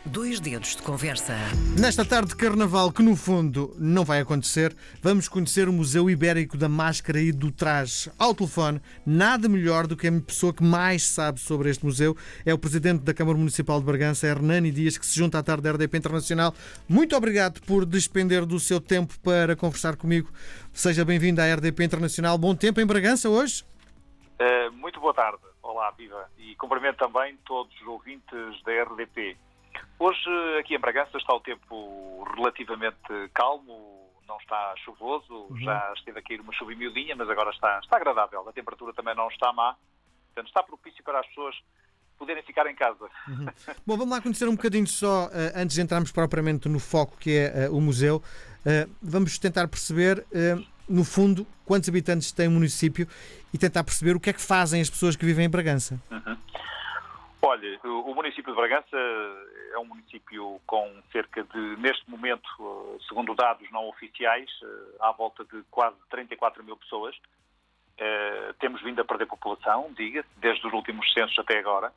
Dois dedos de conversa. Nesta tarde de carnaval, que no fundo não vai acontecer, vamos conhecer o Museu Ibérico da Máscara e do Traje. Ao telefone, nada melhor do que a pessoa que mais sabe sobre este museu. É o Presidente da Câmara Municipal de Bragança, Hernani Dias, que se junta à tarde da RDP Internacional. Muito obrigado por despender do seu tempo para conversar comigo. Seja bem-vindo à RDP Internacional. Bom tempo em Bragança hoje? Muito boa tarde. Olá, viva. E cumprimento também todos os ouvintes da RDP. Hoje, aqui em Bragança, está o tempo relativamente calmo, não está chuvoso, já esteve a cair uma chuva miudinha, mas agora está agradável. A temperatura também não está má, portanto está propício para as pessoas poderem ficar em casa. Bom, vamos lá conhecer um bocadinho só, antes de entrarmos propriamente no foco que é o museu. Vamos tentar perceber, no fundo, quantos habitantes tem o município e tentar perceber o que é que fazem as pessoas que vivem em Bragança. Olha, o município de Bragança é um município com cerca de, neste momento, segundo dados não oficiais, à volta de quase 34 mil pessoas. Temos vindo a perder população, diga-se, desde os últimos censos até agora.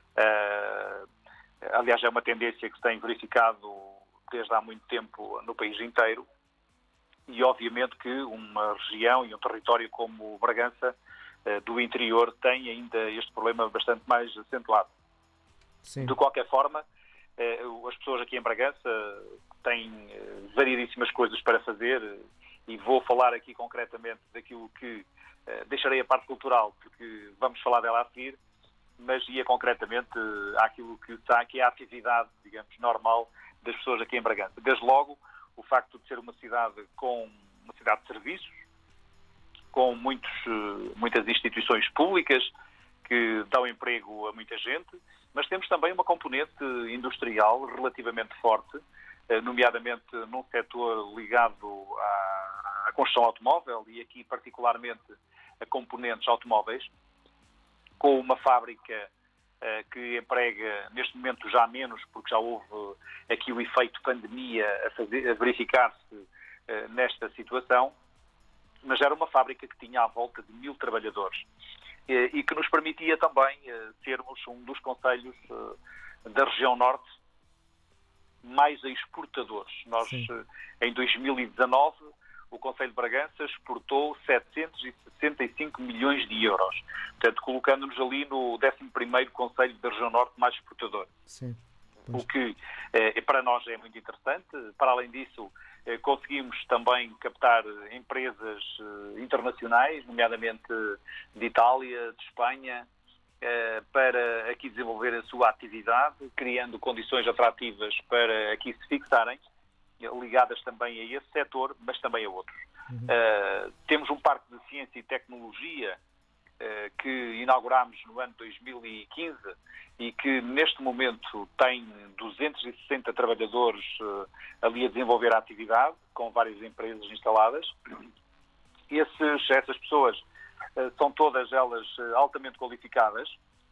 Aliás, é uma tendência que se tem verificado desde há muito tempo no país inteiro. E, obviamente, que uma região e um território como Bragança, do interior, tem ainda este problema bastante mais acentuado. Sim. De qualquer forma, as pessoas aqui em Bragança têm variedíssimas coisas para fazer e vou falar aqui concretamente daquilo que deixarei a parte cultural, porque vamos falar dela a seguir, mas ia concretamente àquilo que está aqui, a atividade, digamos, normal das pessoas aqui em Bragança. Desde logo, o facto de ser uma cidade de serviços, com muitas instituições públicas que dão emprego a muita gente, mas temos também uma componente industrial relativamente forte, nomeadamente num setor ligado à construção automóvel e aqui particularmente a componentes automóveis, com uma fábrica que emprega neste momento já menos, porque já houve aqui o efeito pandemia a verificar-se nesta situação, mas era uma fábrica que tinha à volta de 1000 trabalhadores e que nos permitia também sermos um dos concelhos da região norte mais exportadores. Nós, em 2019, o Concelho de Bragança exportou 765 milhões de euros, portanto, colocando-nos ali no 11º Concelho da região norte mais exportador. Sim. O que para nós é muito interessante. Para além disso, conseguimos também captar empresas internacionais, nomeadamente de Itália, de Espanha, para aqui desenvolver a sua atividade, criando condições atrativas para aqui se fixarem, ligadas também a esse setor, mas também a outros. Temos um parque de ciência e tecnologia que inaugurámos no ano 2015 e que neste momento tem 260 trabalhadores ali a desenvolver a atividade, com várias empresas instaladas. Essas pessoas são todas elas altamente qualificadas.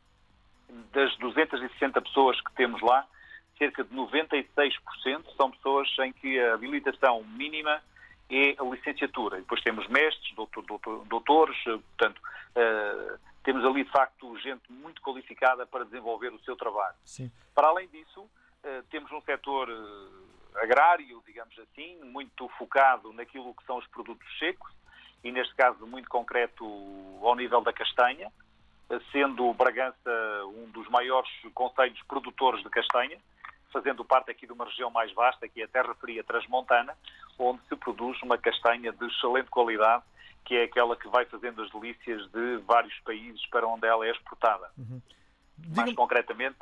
Das 260 pessoas que temos lá, cerca de 96% são pessoas em que a habilitação mínima é a licenciatura. E depois temos mestres, doutores, portanto, temos ali, de facto, gente muito qualificada para desenvolver o seu trabalho. Sim. Para além disso, temos um setor agrário, digamos assim, muito focado naquilo que são os produtos secos, e neste caso muito concreto ao nível da castanha, sendo Bragança um dos maiores concelhos produtores de castanha, fazendo parte aqui de uma região mais vasta, que é a Terra Fria Transmontana, onde se produz uma castanha de excelente qualidade, que é aquela que vai fazendo as delícias de vários países para onde ela é exportada. Mais concretamente,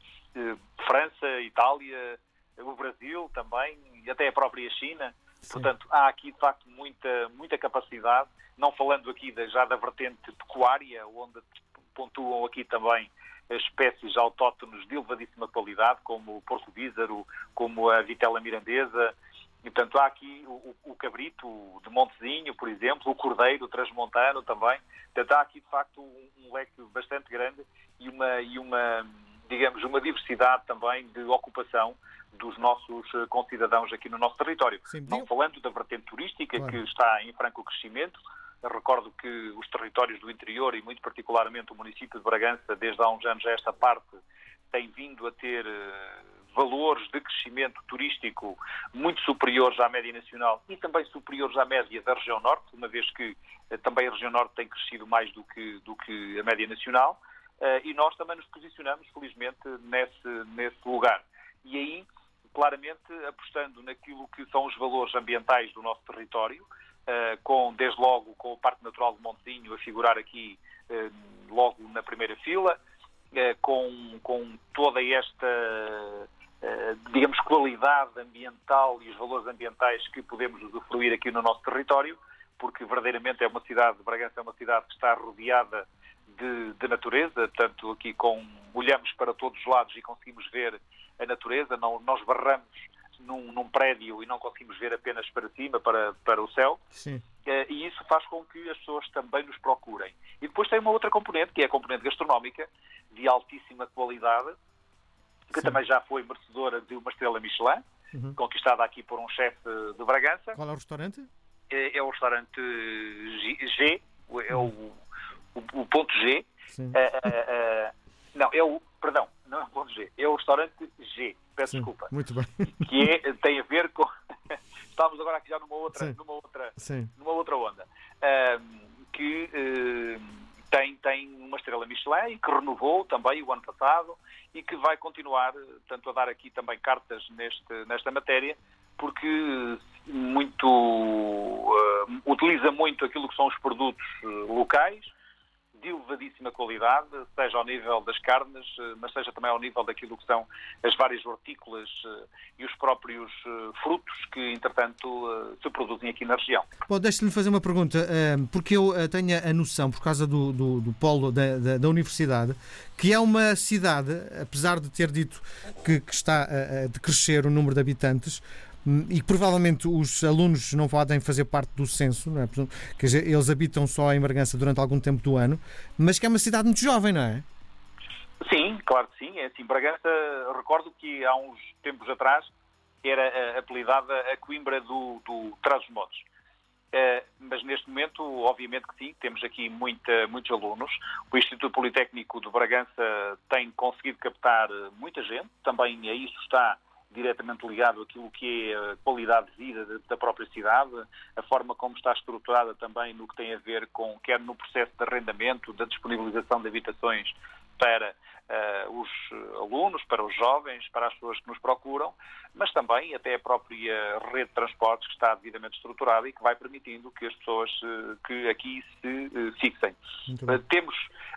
França, Itália, o Brasil também, e até a própria China. Sim. Portanto, há aqui, de facto, muita capacidade, não falando aqui já da vertente pecuária, onde pontuam aqui também espécies autóctones de elevadíssima qualidade, como o porco-vízaro, como a vitela mirandesa. E, portanto, há aqui o cabrito de Montezinho, por exemplo, o cordeiro transmontano também. Portanto, há aqui, de facto, um leque bastante grande e uma diversidade também de ocupação dos nossos concidadãos aqui no nosso território. Sim, não falando da vertente turística, claro, que está em franco crescimento. Eu recordo que os territórios do interior, e muito particularmente o município de Bragança, desde há uns anos a esta parte, tem vindo a ter valores de crescimento turístico muito superiores à média nacional e também superiores à média da região norte, uma vez que também a região norte tem crescido mais do que a média nacional, e nós também nos posicionamos, felizmente, nesse lugar. E aí, claramente, apostando naquilo que são os valores ambientais do nosso território, desde logo com o Parque Natural de Montezinho a figurar aqui logo na primeira fila, com toda esta, digamos, qualidade ambiental e os valores ambientais que podemos usufruir aqui no nosso território, porque verdadeiramente Bragança é uma cidade que está rodeada de natureza, tanto aqui olhamos para todos os lados e conseguimos ver a natureza, nós barramos num prédio e não conseguimos ver apenas para cima, para o céu. Sim. E isso faz com que as pessoas também nos procurem. E depois tem uma outra componente, que é a componente gastronómica, de altíssima qualidade, que também já foi merecedora de uma estrela Michelin, conquistada aqui por um chefe de Bragança. Qual é o restaurante? É o restaurante G, é o ponto G. Não, não é o ponto G, é o restaurante G, peço desculpa. Muito bem. Que tem a ver com... Estamos agora aqui já numa outra onda. Que tem uma estrela Michelin e que renovou também o ano passado e que vai continuar, tanto a dar aqui também cartas nesta matéria, porque utiliza muito aquilo que são os produtos locais, de elevadíssima qualidade, seja ao nível das carnes, mas seja também ao nível daquilo que são as várias hortícolas e os próprios frutos que, entretanto, se produzem aqui na região. Bom, deixe-me fazer uma pergunta, porque eu tenho a noção, por causa do polo da universidade, que é uma cidade, apesar de ter dito que está a decrescer o número de habitantes, e que provavelmente os alunos não podem fazer parte do censo, não é? Quer dizer, eles habitam só em Bragança durante algum tempo do ano, mas que é uma cidade muito jovem, não é? Sim, claro que sim. É assim, Bragança, recordo que há uns tempos atrás era apelidada a Coimbra do Trás-os-Montes. Mas neste momento, obviamente que sim, temos aqui muitos alunos. O Instituto Politécnico de Bragança tem conseguido captar muita gente, também a isso está diretamente ligado àquilo que é a qualidade de vida da própria cidade, a forma como está estruturada também no que tem a ver com, quer no processo de arrendamento, da disponibilização de habitações para os alunos, para os jovens, para as pessoas que nos procuram, mas também até a própria rede de transportes que está devidamente estruturada e que vai permitindo que as pessoas que aqui se fixem. Temos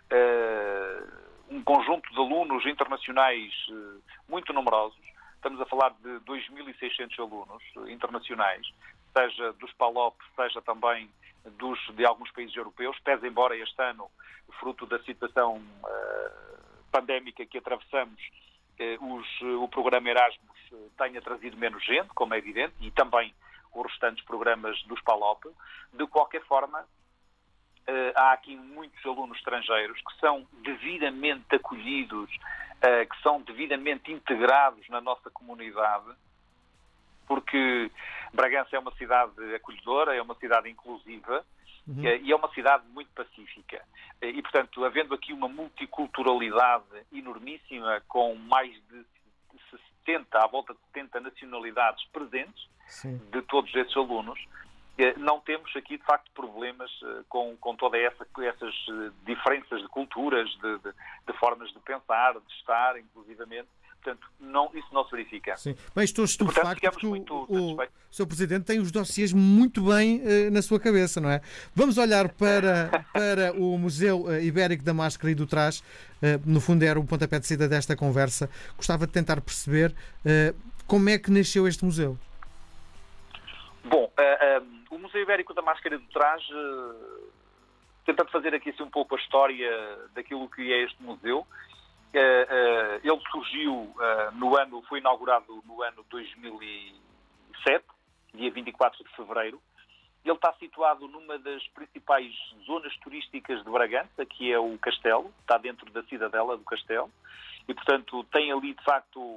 um conjunto de alunos internacionais muito numerosos. Estamos a falar de 2.600 alunos internacionais, seja dos PALOP, seja também de alguns países europeus, pese embora este ano, fruto da situação pandémica que atravessamos, o programa Erasmus tenha trazido menos gente, como é evidente, e também os restantes programas dos PALOP. De qualquer forma, há aqui muitos alunos estrangeiros que são devidamente acolhidos, que são devidamente integrados na nossa comunidade, porque Bragança é uma cidade acolhedora, é uma cidade inclusiva e é uma cidade muito pacífica. E, portanto, havendo aqui uma multiculturalidade enormíssima, com mais de 70, à volta de 70 nacionalidades presentes, de todos esses alunos, não temos aqui, de facto, problemas com todas essas diferenças de culturas, de formas de pensar, de estar, inclusivamente. Portanto, isso não se verifica. Sim. Bem, estou estupefacto que o Sr. Presidente tem os dossiês muito bem na sua cabeça, não é? Vamos olhar para o Museu Ibérico da Máscara e do Trás. No fundo, era o pontapé de saída desta conversa. Gostava de tentar perceber como é que nasceu este museu. Bom, o Museu Ibérico da Máscara e do Trás, tentando fazer aqui assim, um pouco a história daquilo que é este museu, ele surgiu foi inaugurado no ano 2007, dia 24 de fevereiro. Ele está situado numa das principais zonas turísticas de Bragança, que é o Castelo, está dentro da cidadela do Castelo, e, portanto, tem ali, de facto,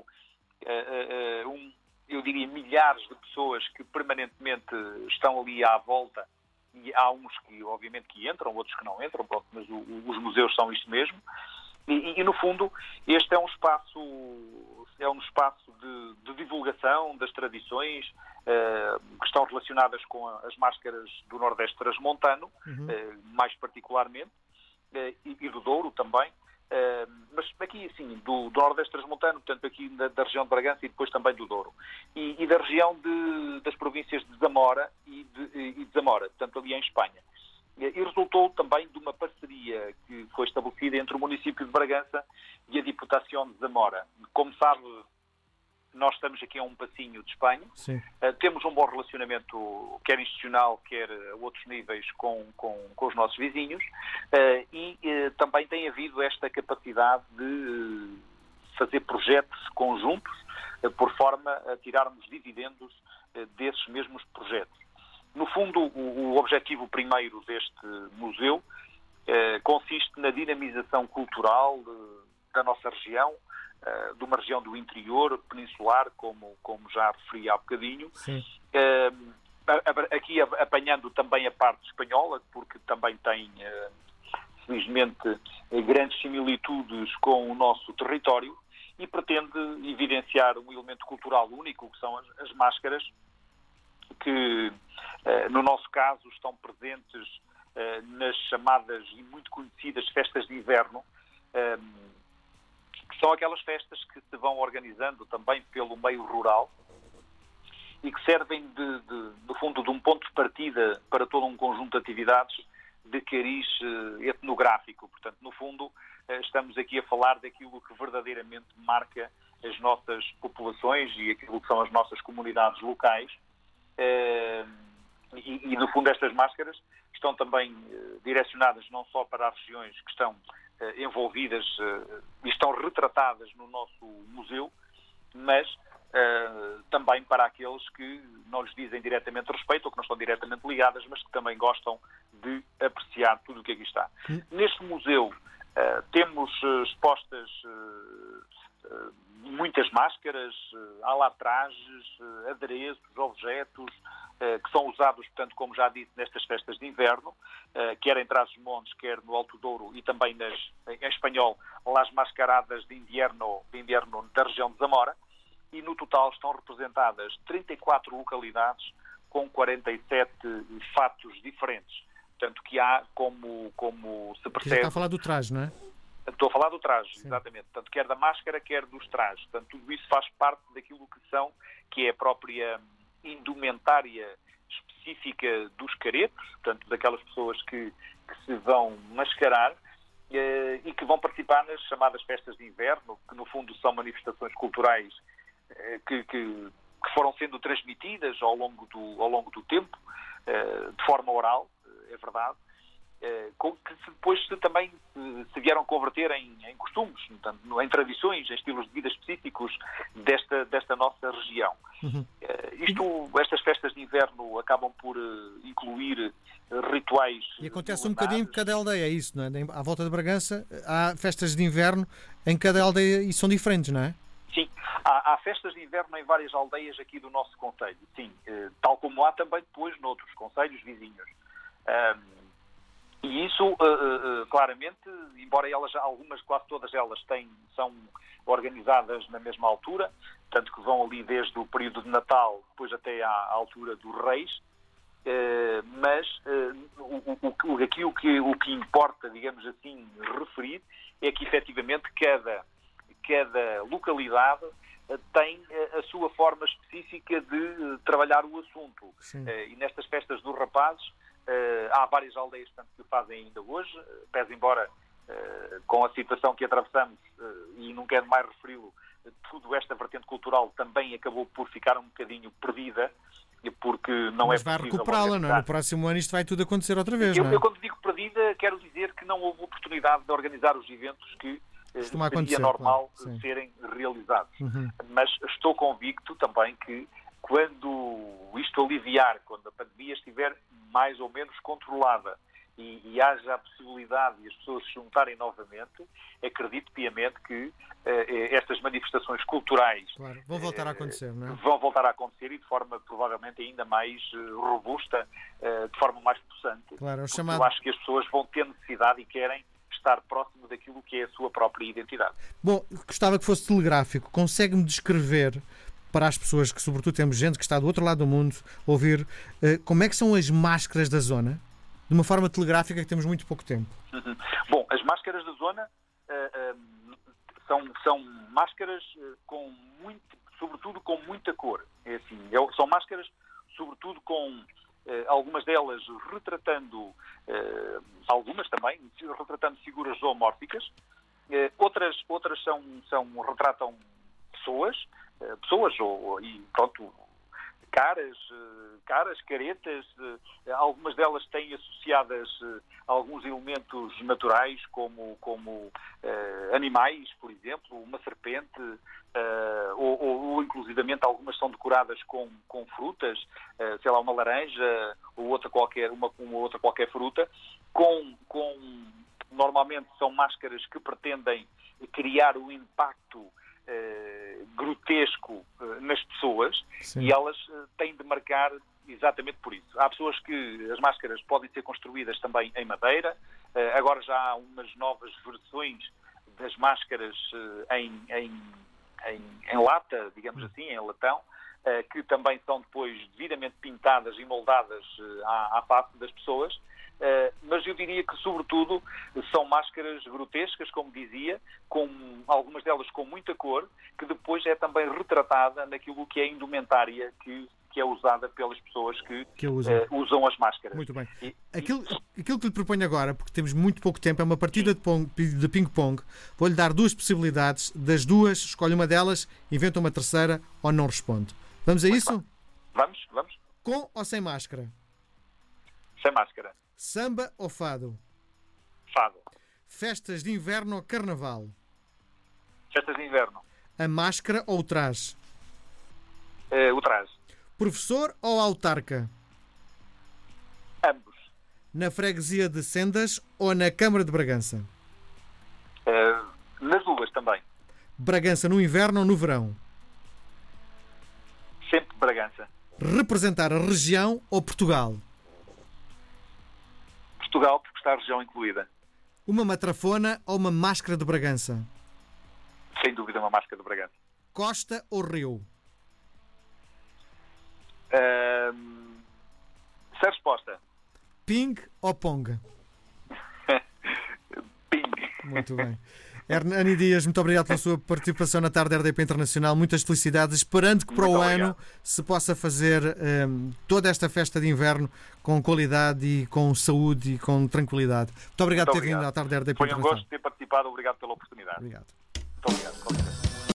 eu diria, milhares de pessoas que permanentemente estão ali à volta, e há uns que, obviamente, que entram, outros que não entram, pronto, mas os museus são isto mesmo. E, no fundo, este é um espaço é um espaço de divulgação das tradições que estão relacionadas com as máscaras do Nordeste transmontano, mais particularmente, e do Douro também. Mas aqui, assim, do Nordeste transmontano, portanto, aqui da região de Bragança e depois também do Douro. E da região das províncias de Zamora e de Zamora, portanto, ali em Espanha. E resultou também de uma parceria que foi estabelecida entre o município de Bragança e a Diputação de Zamora. Como sabe, nós estamos aqui a um passinho de Espanha. Temos um bom relacionamento, quer institucional, quer a outros níveis, com os nossos vizinhos. E também tem havido esta capacidade de fazer projetos conjuntos, por forma a tirarmos dividendos desses mesmos projetos. No fundo, o objetivo primeiro deste museu consiste na dinamização cultural da nossa região, de uma região do interior peninsular, como já referi há bocadinho. Aqui apanhando também a parte espanhola, porque também tem, felizmente, grandes similitudes com o nosso território, e pretende evidenciar um elemento cultural único, que são as máscaras, que, no nosso caso, estão presentes nas chamadas e muito conhecidas festas de inverno, que são aquelas festas que se vão organizando também pelo meio rural e que servem, no fundo, de um ponto de partida para todo um conjunto de atividades de cariz etnográfico. Portanto, no fundo, estamos aqui a falar daquilo que verdadeiramente marca as nossas populações e aquilo que são as nossas comunidades locais. E, no fundo, estas máscaras estão também direcionadas não só para as regiões que estão envolvidas e estão retratadas no nosso museu, mas também para aqueles que não lhes dizem diretamente respeito ou que não estão diretamente ligadas, mas que também gostam de apreciar tudo o que aqui está. Neste museu temos expostas muitas máscaras, alatrajes, adereços, objetos que são usados, portanto, como já disse, nestas festas de inverno, quer em Trás-os-Montes, quer no Alto Douro e também em espanhol, Las Mascaradas de Invierno da região de Zamora, e no total estão representadas 34 localidades com 47 fatos diferentes. Portanto, que há, como se percebe... Já está a falar do traje, não é? Estou a falar do traje, sim, exatamente. Portanto, quer da máscara, quer dos trajes. Portanto, tudo isso faz parte daquilo que é a própria indumentária específica dos caretos, portanto, daquelas pessoas que se vão mascarar e que vão participar nas chamadas festas de inverno, que no fundo são manifestações culturais que foram sendo transmitidas ao longo do tempo, de forma oral, é verdade, que depois também se vieram converter em costumes, portanto, em tradições, em estilos de vida específicos desta nossa região. Estas festas de inverno acabam por incluir rituais. E acontece um bocadinho em cada aldeia, é isso, não é? À volta de Bragança há festas de inverno em cada aldeia e são diferentes, não é? Sim, há festas de inverno em várias aldeias aqui do nosso concelho, sim, tal como há também depois noutros concelhos vizinhos. E isso, claramente, embora algumas, quase todas elas são organizadas na mesma altura, tanto que vão ali desde o período de Natal, depois até à altura dos Reis, mas o que importa, digamos assim, referir, é que efetivamente cada localidade tem a sua forma específica de trabalhar o assunto. E nestas festas dos rapazes, há várias aldeias, portanto, que o fazem ainda hoje, pese embora com a situação que atravessamos, e não quero mais referi-lo, toda esta vertente cultural também acabou por ficar um bocadinho perdida, porque não Mas é possível... Mas vai recuperá-la, não é? No próximo ano isto vai tudo acontecer outra vez, não é? Eu quando digo perdida, quero dizer que não houve oportunidade de organizar os eventos que seria normal serem realizados. Mas estou convicto também que quando isto aliviar, quando a pandemia estiver mais ou menos controlada e haja a possibilidade de as pessoas se juntarem novamente, acredito piamente que estas manifestações culturais vão voltar a acontecer, não é? Vão voltar a acontecer e de forma provavelmente ainda mais robusta, de forma mais possante. Claro, Eu acho que as pessoas vão ter necessidade e querem estar próximo daquilo que é a sua própria identidade. Bom, gostava que fosse telegráfico. Consegue-me descrever, para as pessoas que, sobretudo, temos gente que está do outro lado do mundo, ouvir como é que são as máscaras da zona? De uma forma telegráfica, que temos muito pouco tempo. Bom, as máscaras da zona são máscaras sobretudo com muita cor. É assim, são máscaras, sobretudo com algumas delas retratando, algumas também, retratando figuras zoomórficas. Outras retratam pessoas e pronto, caras, caretas, algumas delas têm associadas alguns elementos naturais, como animais, por exemplo, uma serpente, ou inclusivamente algumas são decoradas com frutas, sei lá, uma laranja, ou outra qualquer fruta, normalmente são máscaras que pretendem criar um impacto grotesco nas pessoas. Sim. E elas têm de marcar exatamente por isso. Há pessoas que as máscaras podem ser construídas também em madeira, agora já há umas novas versões das máscaras em lata, digamos assim, em latão, que também são depois devidamente pintadas e moldadas à face das pessoas. Mas eu diria que, sobretudo, são máscaras grotescas, como dizia, algumas delas com muita cor, que depois é também retratada naquilo que é a indumentária que é usada pelas pessoas que usam as máscaras. Muito bem. Aquilo que lhe proponho agora, porque temos muito pouco tempo, é uma partida de ping-pong. Vou-lhe dar duas possibilidades. Das duas, escolhe uma delas, inventa uma terceira ou não responde. Vamos a isso? Vamos. Com ou sem máscara? Sem máscara. Samba ou fado? Fado. Festas de inverno ou carnaval? Festas de inverno. A máscara ou o traje? O traje. Professor ou autarca? Ambos. Na freguesia de Sendas ou na Câmara de Bragança? Nas duas também. Bragança no inverno ou no verão? Sempre Bragança. Representar a região ou Portugal? Portugal, porque está a região incluída. Uma matrafona ou uma máscara de Bragança? Sem dúvida, uma máscara de Bragança. Costa ou rio? Sem resposta. Ping ou pong? Ping. Muito bem. Hernani Dias, muito obrigado pela sua participação na Tarde RDP Internacional. Muitas felicidades, esperando que para o ano se possa fazer toda esta festa de inverno com qualidade e com saúde e com tranquilidade. Muito obrigado por ter vindo à Tarde RDP Internacional. Foi um gosto ter participado. Obrigado pela oportunidade. Obrigado. Muito obrigado.